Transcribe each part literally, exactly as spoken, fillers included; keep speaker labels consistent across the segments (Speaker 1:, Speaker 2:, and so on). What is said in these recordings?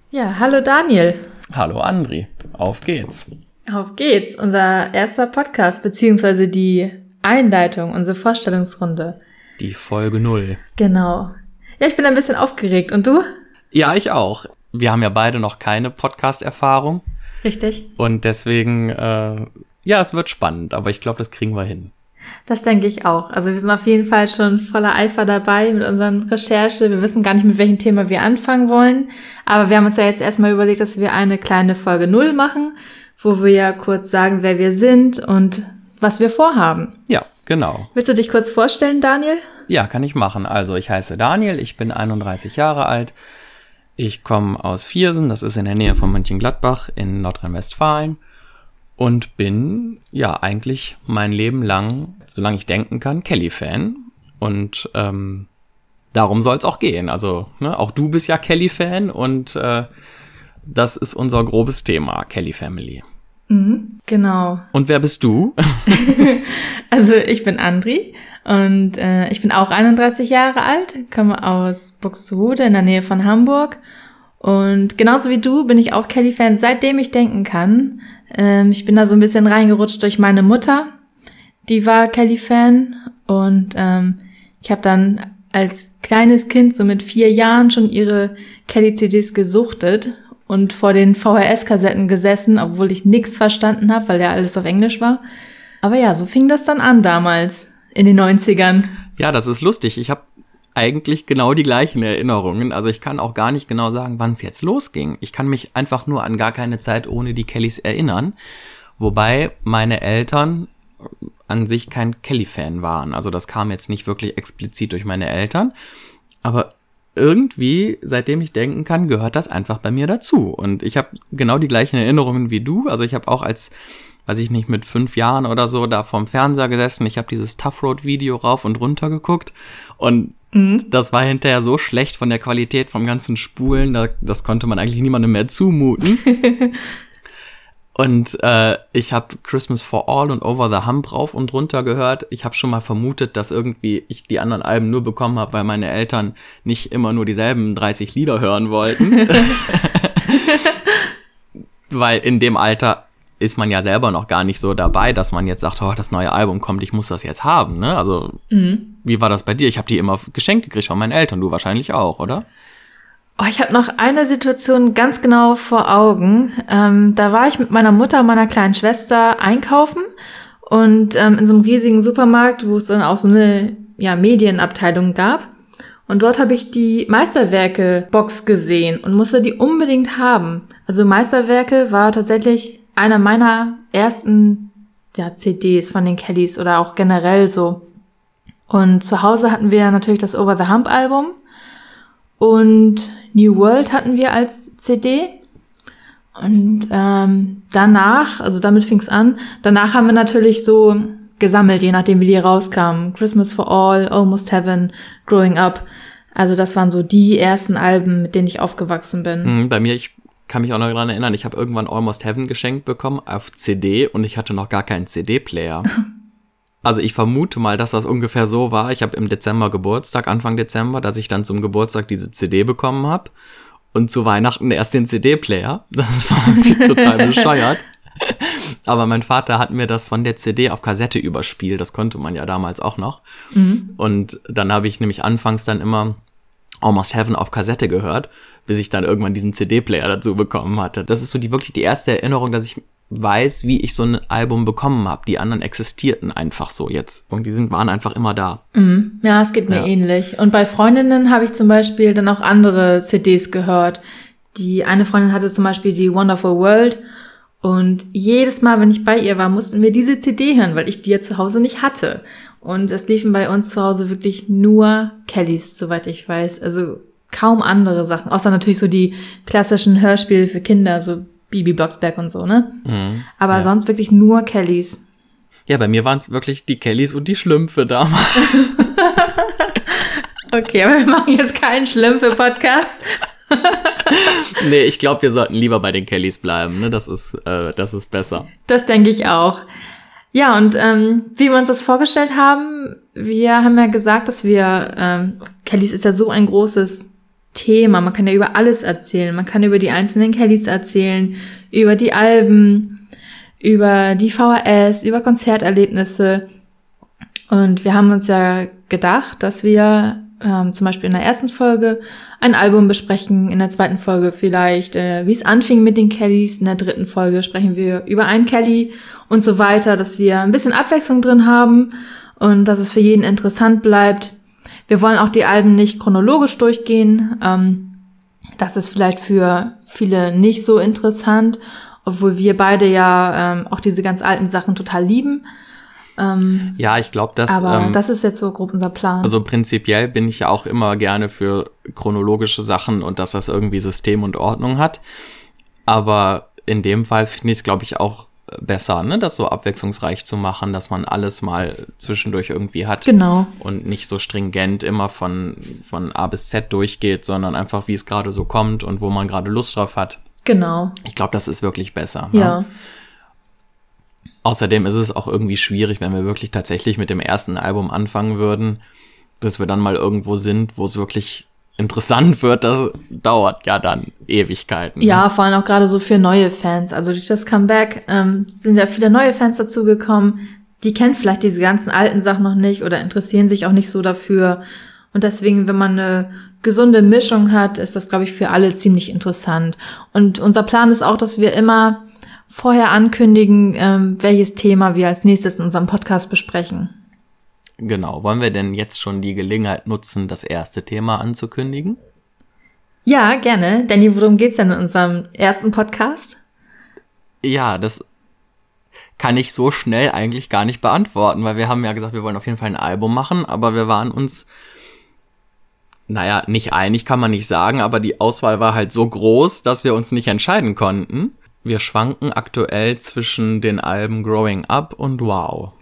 Speaker 1: Ja, hallo Daniel.
Speaker 2: Hallo Andri, auf geht's.
Speaker 1: Auf geht's, unser erster Podcast, beziehungsweise die Einleitung, unsere Vorstellungsrunde.
Speaker 2: Die Folge null.
Speaker 1: Genau. Ja, ich bin ein bisschen aufgeregt. Und du?
Speaker 2: Ja, ich auch. Wir haben ja beide noch keine Podcast-Erfahrung.
Speaker 1: Richtig.
Speaker 2: Und deswegen, äh, ja, es wird spannend, aber ich glaube, das kriegen wir hin.
Speaker 1: Das denke ich auch. Also wir sind auf jeden Fall schon voller Eifer dabei mit unseren Recherchen. Wir wissen gar nicht, mit welchem Thema wir anfangen wollen. Aber wir haben uns ja jetzt erstmal überlegt, dass wir eine kleine Folge null machen, wo wir ja kurz sagen, wer wir sind und was wir vorhaben.
Speaker 2: Ja, genau.
Speaker 1: Willst du dich kurz vorstellen, Daniel?
Speaker 2: Ja, kann ich machen. Also ich heiße Daniel, ich bin einunddreißig Jahre alt. Ich komme aus Viersen, das ist in der Nähe von Mönchengladbach in Nordrhein-Westfalen. Und bin, ja, eigentlich mein Leben lang, solange ich denken kann, Kelly-Fan. Und ähm, darum soll es auch gehen. Also, ne, auch du bist ja Kelly-Fan und äh, das ist unser grobes Thema, Kelly Family.
Speaker 1: Mhm, genau.
Speaker 2: Und wer bist du?
Speaker 1: Also ich bin Andri und äh, ich bin auch einunddreißig Jahre alt, komme aus Buxtehude in der Nähe von Hamburg. Und genauso wie du bin ich auch Kelly-Fan, seitdem ich denken kann. Ähm, ich bin da so ein bisschen reingerutscht durch meine Mutter. Die war Kelly-Fan und ähm, ich habe dann als kleines Kind, so mit vier Jahren, schon ihre Kelly-C Ds gesuchtet und vor den V H S-Kassetten gesessen, obwohl ich nichts verstanden habe, weil ja alles auf Englisch war. Aber ja, so fing das dann an damals, in den neunzigern.
Speaker 2: Ja, das ist lustig. Ich habe eigentlich genau die gleichen Erinnerungen. Also ich kann auch gar nicht genau sagen, wann es jetzt losging. Ich kann mich einfach nur an gar keine Zeit ohne die Kellys erinnern. Wobei meine Eltern an sich kein Kelly-Fan waren. Also das kam jetzt nicht wirklich explizit durch meine Eltern. Aber irgendwie, seitdem ich denken kann, gehört das einfach bei mir dazu. Und ich habe genau die gleichen Erinnerungen wie du. Also ich habe auch als, weiß ich nicht, mit fünf Jahren oder so da vorm Fernseher gesessen. Ich habe dieses Tough Road Video rauf und runter geguckt. Und mhm. das war hinterher so schlecht von der Qualität vom ganzen Spulen, da, das konnte man eigentlich niemandem mehr zumuten. Und äh, ich habe Christmas for All und Over the Hump rauf und runter gehört. Ich habe schon mal vermutet, dass irgendwie ich die anderen Alben nur bekommen habe, weil meine Eltern nicht immer nur dieselben dreißig Lieder hören wollten. Weil in dem Alter ist man ja selber noch gar nicht so dabei, dass man jetzt sagt, oh, das neue Album kommt, ich muss das jetzt haben, ne? Also, mhm. Wie war das bei dir? Ich habe die immer geschenkt gekriegt von meinen Eltern, du wahrscheinlich auch, oder?
Speaker 1: Oh, ich habe noch eine Situation ganz genau vor Augen. Ähm, da war ich mit meiner Mutter und meiner kleinen Schwester einkaufen und ähm, in so einem riesigen Supermarkt, wo es dann auch so eine ja, Medienabteilung gab. Und dort habe ich die Meisterwerke-Box gesehen und musste die unbedingt haben. Also Meisterwerke war tatsächlich einer meiner ersten ja, C Ds von den Kellys oder auch generell so. Und zu Hause hatten wir natürlich das Over the Hump Album und New World hatten wir als C D. Und ähm, danach, also damit fing es an, danach haben wir natürlich so gesammelt, je nachdem wie die rauskamen. Christmas for All, Almost Heaven, Growing Up. Also das waren so die ersten Alben, mit denen ich aufgewachsen bin.
Speaker 2: Bei mir, ich kann mich auch noch daran erinnern, ich habe irgendwann Almost Heaven geschenkt bekommen auf C D und ich hatte noch gar keinen C D-Player. Also ich vermute mal, dass das ungefähr so war. Ich habe im Dezember Geburtstag, Anfang Dezember, dass ich dann zum Geburtstag diese C D bekommen habe und zu Weihnachten erst den C D-Player. Das war irgendwie total bescheuert. Aber mein Vater hat mir das von der C D auf Kassette überspielt. Das konnte man ja damals auch noch. Mhm. Und dann habe ich nämlich anfangs dann immer Almost Heaven auf Kassette gehört, bis ich dann irgendwann diesen C D-Player dazu bekommen hatte. Das ist so die wirklich die erste Erinnerung, dass ich weiß, wie ich so ein Album bekommen habe. Die anderen existierten einfach so jetzt. Und die sind, waren einfach immer da.
Speaker 1: Mhm. Ja, es geht mir ja ähnlich. Und bei Freundinnen habe ich zum Beispiel dann auch andere C Ds gehört. Die eine Freundin hatte zum Beispiel die Wonderful World. Und jedes Mal, wenn ich bei ihr war, mussten wir diese C D hören, weil ich die ja zu Hause nicht hatte. Und es liefen bei uns zu Hause wirklich nur Kellys, soweit ich weiß. Also kaum andere Sachen. Außer natürlich so die klassischen Hörspiele für Kinder, so Bibi Blocksberg und so, ne? Mhm, aber ja. Sonst wirklich nur Kellys.
Speaker 2: Ja, bei mir waren es wirklich die Kellys und die Schlümpfe damals.
Speaker 1: Okay, aber wir machen jetzt keinen Schlümpfe-Podcast.
Speaker 2: Nee, ich glaube, wir sollten lieber bei den Kellys bleiben, ne? Das ist, äh, das ist besser.
Speaker 1: Das denke ich auch. Ja, und ähm, wie wir uns das vorgestellt haben, wir haben ja gesagt, dass wir, ähm, Kellys ist ja so ein großes Thema. Man kann ja über alles erzählen. Man kann über die einzelnen Kellys erzählen, über die Alben, über die V H S, über Konzerterlebnisse. Und wir haben uns ja gedacht, dass wir ähm, zum Beispiel in der ersten Folge ein Album besprechen, in der zweiten Folge vielleicht, äh, wie es anfing mit den Kellys, in der dritten Folge sprechen wir über einen Kelly und so weiter, dass wir ein bisschen Abwechslung drin haben und dass es für jeden interessant bleibt. Wir wollen auch die Alben nicht chronologisch durchgehen. Ähm, das ist vielleicht für viele nicht so interessant, obwohl wir beide ja ähm, auch diese ganz alten Sachen total lieben. Ähm,
Speaker 2: ja, ich glaube, dass...
Speaker 1: Aber
Speaker 2: ähm,
Speaker 1: das ist jetzt so grob unser Plan.
Speaker 2: Also prinzipiell bin ich ja auch immer gerne für chronologische Sachen und dass das irgendwie System und Ordnung hat. Aber in dem Fall finde ich es, glaube ich, auch besser, ne, das so abwechslungsreich zu machen, dass man alles mal zwischendurch irgendwie hat.
Speaker 1: Genau.
Speaker 2: Und nicht so stringent immer von, von A bis Z durchgeht, sondern einfach, wie es gerade so kommt und wo man gerade Lust drauf hat.
Speaker 1: Genau.
Speaker 2: Ich glaube, das ist wirklich besser. Ne?
Speaker 1: Ja.
Speaker 2: Außerdem ist es auch irgendwie schwierig, wenn wir wirklich tatsächlich mit dem ersten Album anfangen würden, bis wir dann mal irgendwo sind, wo es wirklich interessant wird. Das dauert ja dann Ewigkeiten.
Speaker 1: Ja, vor allem auch gerade so für neue Fans. Also durch das Comeback ähm, sind ja viele neue Fans dazugekommen. Die kennen vielleicht diese ganzen alten Sachen noch nicht oder interessieren sich auch nicht so dafür. Und deswegen, wenn man eine gesunde Mischung hat, ist das, glaube ich, für alle ziemlich interessant. Und unser Plan ist auch, dass wir immer vorher ankündigen, ähm, welches Thema wir als nächstes in unserem Podcast besprechen.
Speaker 2: Genau. Wollen wir denn jetzt schon die Gelegenheit nutzen, das erste Thema anzukündigen?
Speaker 1: Ja, gerne. Danny, worum geht's denn in unserem ersten Podcast?
Speaker 2: Ja, das kann ich so schnell eigentlich gar nicht beantworten, weil wir haben ja gesagt, wir wollen auf jeden Fall ein Album machen, aber wir waren uns, naja, nicht einig kann man nicht sagen, aber die Auswahl war halt so groß, dass wir uns nicht entscheiden konnten. Wir schwanken aktuell zwischen den Alben Growing Up und Wow.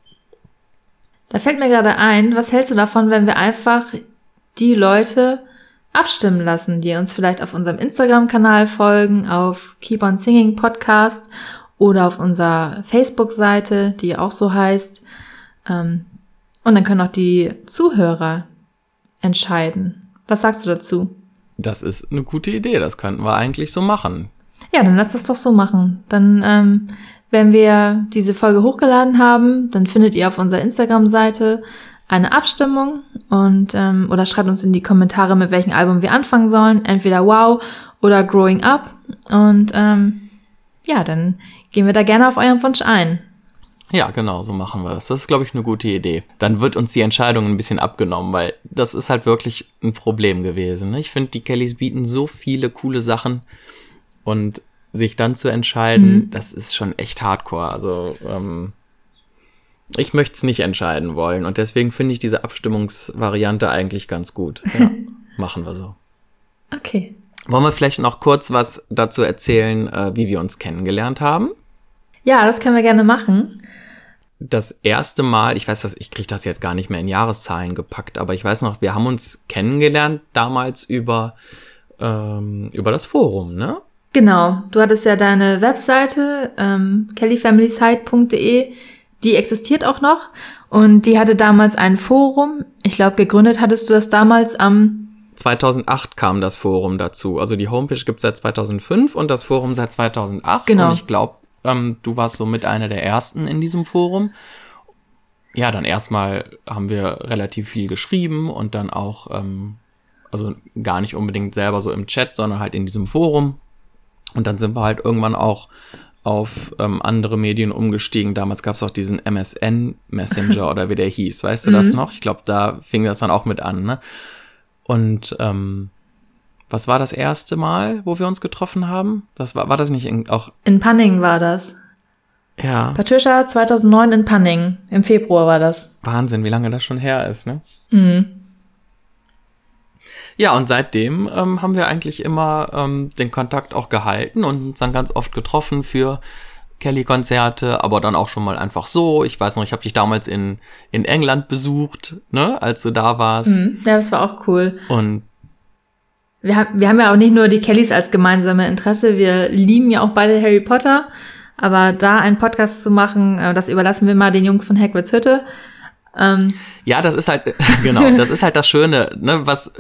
Speaker 1: Da fällt mir gerade ein, was hältst du davon, wenn wir einfach die Leute abstimmen lassen, die uns vielleicht auf unserem Instagram-Kanal folgen, auf Keep on Singing Podcast oder auf unserer Facebook-Seite, die auch so heißt. Und dann können auch die Zuhörer entscheiden. Was sagst du dazu?
Speaker 2: Das ist eine gute Idee, das könnten wir eigentlich so machen.
Speaker 1: Ja, dann lass das doch so machen. Dann, ähm, wenn wir diese Folge hochgeladen haben, dann findet ihr auf unserer Instagram-Seite eine Abstimmung und ähm, oder schreibt uns in die Kommentare, mit welchem Album wir anfangen sollen. Entweder Wow oder Growing Up. Und ähm, ja, dann gehen wir da gerne auf euren Wunsch ein.
Speaker 2: Ja, genau, so machen wir das. Das ist, glaube ich, eine gute Idee. Dann wird uns die Entscheidung ein bisschen abgenommen, weil das ist halt wirklich ein Problem gewesen. Ne? Ich finde, die Kellys bieten so viele coole Sachen und sich dann zu entscheiden, mhm. das ist schon echt hardcore. Also ähm, ich möchte es nicht entscheiden wollen und deswegen finde ich diese Abstimmungsvariante eigentlich ganz gut. Ja, machen wir so.
Speaker 1: Okay.
Speaker 2: Wollen wir vielleicht noch kurz was dazu erzählen, äh, wie wir uns kennengelernt haben?
Speaker 1: Ja, das können wir gerne machen.
Speaker 2: Das erste Mal, ich weiß, dass ich kriege das jetzt gar nicht mehr in Jahreszahlen gepackt, aber ich weiß noch, wir haben uns kennengelernt damals über ähm, über das Forum, ne?
Speaker 1: Genau, du hattest ja deine Webseite, ähm, kelly family site punkt de, die existiert auch noch und die hatte damals ein Forum. Ich glaube, gegründet hattest du das damals am...
Speaker 2: zweitausendacht kam das Forum dazu. Also die Homepage gibt's seit zweitausendfünf und das Forum seit zweitausendacht.
Speaker 1: Genau.
Speaker 2: Und ich glaube, ähm, du warst so mit einer der ersten in diesem Forum. Ja, dann erstmal haben wir relativ viel geschrieben und dann auch, ähm, also gar nicht unbedingt selber so im Chat, sondern halt in diesem Forum. Und dann sind wir halt irgendwann auch auf ähm, andere Medien umgestiegen. Damals gab es auch diesen M S N Messenger oder wie der hieß. Weißt du das noch? Ich glaube, da fing das dann auch mit an, ne? Und ähm, was war das erste Mal, wo wir uns getroffen haben? Das war, war das nicht in, auch...
Speaker 1: In Panning war das.
Speaker 2: Ja.
Speaker 1: Patricia zweitausendneun in Panning. Im Februar war das.
Speaker 2: Wahnsinn, wie lange das schon her ist, ne?
Speaker 1: Mhm.
Speaker 2: Ja, und seitdem ähm, haben wir eigentlich immer ähm, den Kontakt auch gehalten und uns dann ganz oft getroffen für Kelly-Konzerte, aber dann auch schon mal einfach so. Ich weiß noch, ich habe dich damals in in England besucht, ne, als du da warst.
Speaker 1: Mhm. Ja, das war auch cool.
Speaker 2: Und
Speaker 1: wir, haben wir haben ja auch nicht nur die Kellys als gemeinsame Interesse, wir lieben ja auch beide Harry Potter, aber da einen Podcast zu machen, äh, das überlassen wir mal den Jungs von Hagrids Hütte. Ähm,
Speaker 2: ja, das ist halt, genau, das ist halt das Schöne, ne, was...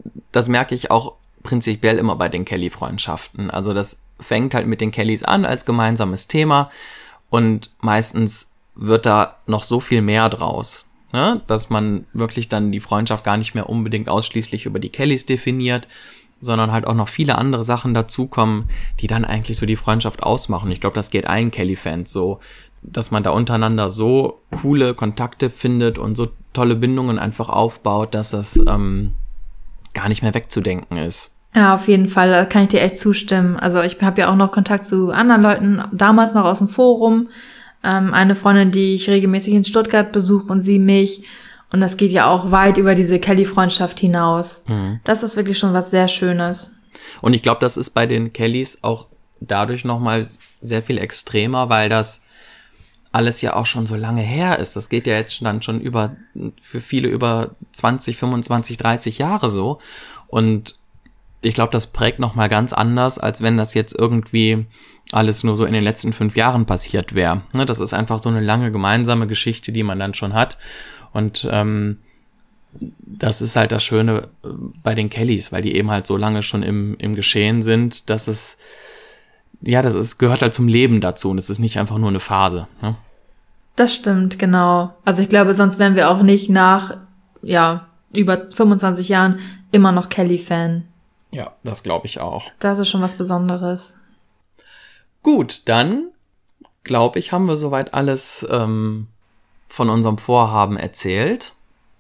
Speaker 2: das merke ich auch prinzipiell immer bei den Kelly-Freundschaften. Also das fängt halt mit den Kellys an als gemeinsames Thema und meistens wird da noch so viel mehr draus, ne? Dass man wirklich dann die Freundschaft gar nicht mehr unbedingt ausschließlich über die Kellys definiert, sondern halt auch noch viele andere Sachen dazukommen, die dann eigentlich so die Freundschaft ausmachen. Ich glaube, das geht allen Kelly-Fans so, dass man da untereinander so coole Kontakte findet und so tolle Bindungen einfach aufbaut, dass das ähm, gar nicht mehr wegzudenken ist.
Speaker 1: Ja, auf jeden Fall, da kann ich dir echt zustimmen. Also ich habe ja auch noch Kontakt zu anderen Leuten, damals noch aus dem Forum. Ähm, eine Freundin, die ich regelmäßig in Stuttgart besuche und sie mich. Und das geht ja auch weit über diese Kelly-Freundschaft hinaus. Mhm. Das ist wirklich schon was sehr Schönes.
Speaker 2: Und ich glaube, das ist bei den Kellys auch dadurch nochmal sehr viel extremer, weil das alles ja auch schon so lange her ist. Das geht ja jetzt dann schon über, für viele über zwanzig, fünfundzwanzig, dreißig Jahre so. Und ich glaube, das prägt nochmal ganz anders, als wenn das jetzt irgendwie alles nur so in den letzten fünf Jahren passiert wäre. Ne, das ist einfach so eine lange gemeinsame Geschichte, die man dann schon hat. Und ähm, das ist halt das Schöne bei den Kellys, weil die eben halt so lange schon im, im Geschehen sind, dass es, ja, das ist, gehört halt zum Leben dazu und es ist nicht einfach nur eine Phase. Ne?
Speaker 1: Das stimmt, genau. Also ich glaube, sonst wären wir auch nicht nach, ja, über fünfundzwanzig Jahren immer noch Kelly-Fan.
Speaker 2: Ja, das glaube ich auch.
Speaker 1: Das ist schon was Besonderes.
Speaker 2: Gut, dann glaube ich, haben wir soweit alles ähm, von unserem Vorhaben erzählt.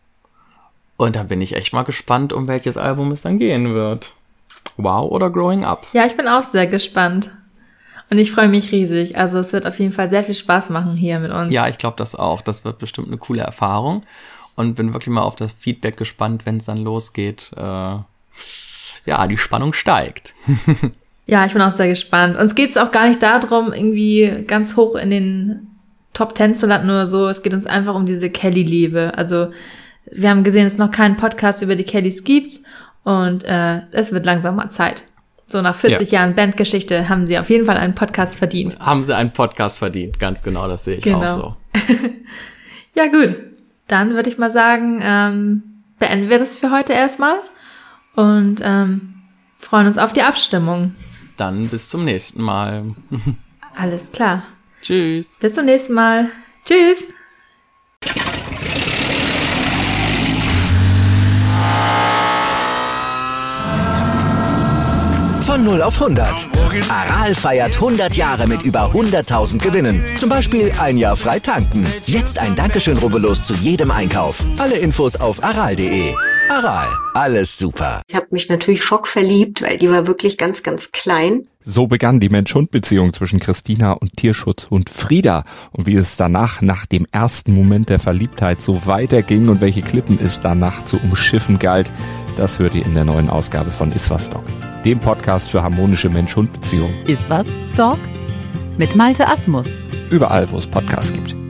Speaker 2: Und da bin ich echt mal gespannt, um welches Album es dann gehen wird. Wow oder Growing Up?
Speaker 1: Ja, ich bin auch sehr gespannt. Und ich freue mich riesig. Also es wird auf jeden Fall sehr viel Spaß machen hier mit uns.
Speaker 2: Ja, ich glaube das auch. Das wird bestimmt eine coole Erfahrung. Und bin wirklich mal auf das Feedback gespannt, wenn es dann losgeht. Äh, ja, die Spannung steigt.
Speaker 1: Ja, ich bin auch sehr gespannt. Uns geht es auch gar nicht darum, irgendwie ganz hoch in den Top Ten zu landen oder so. Es geht uns einfach um diese Kelly-Liebe. Also wir haben gesehen, dass es noch keinen Podcast über die Kellys gibt. Und äh, es wird langsam mal Zeit. So nach vierzig ja. Jahren Bandgeschichte haben sie auf jeden Fall einen Podcast verdient.
Speaker 2: Haben sie einen Podcast verdient, ganz genau, das sehe ich genau. auch so.
Speaker 1: Ja gut, dann würde ich mal sagen, ähm, beenden wir das für heute erstmal und ähm, freuen uns auf die Abstimmung.
Speaker 2: Dann bis zum nächsten Mal.
Speaker 1: Alles klar.
Speaker 2: Tschüss.
Speaker 1: Bis zum nächsten Mal. Tschüss.
Speaker 3: Von null auf hundert. Aral feiert hundert Jahre mit über hunderttausend Gewinnen. Zum Beispiel ein Jahr frei tanken. Jetzt ein Dankeschön, rubbellos zu jedem Einkauf. Alle Infos auf aral punkt de. Aral, alles super.
Speaker 4: Ich habe mich natürlich schockverliebt, weil die war wirklich ganz, ganz klein.
Speaker 5: So begann die Mensch-Hund-Beziehung zwischen Christina und Tierschutzhund Frieda. Und wie es danach, nach dem ersten Moment der Verliebtheit, so weiterging und welche Klippen es danach zu umschiffen galt, das hört ihr in der neuen Ausgabe von Iswas Dog, dem Podcast für harmonische Mensch-Hund-Beziehungen.
Speaker 6: Iswas Dog mit Malte Asmus.
Speaker 5: Überall, wo es Podcasts gibt.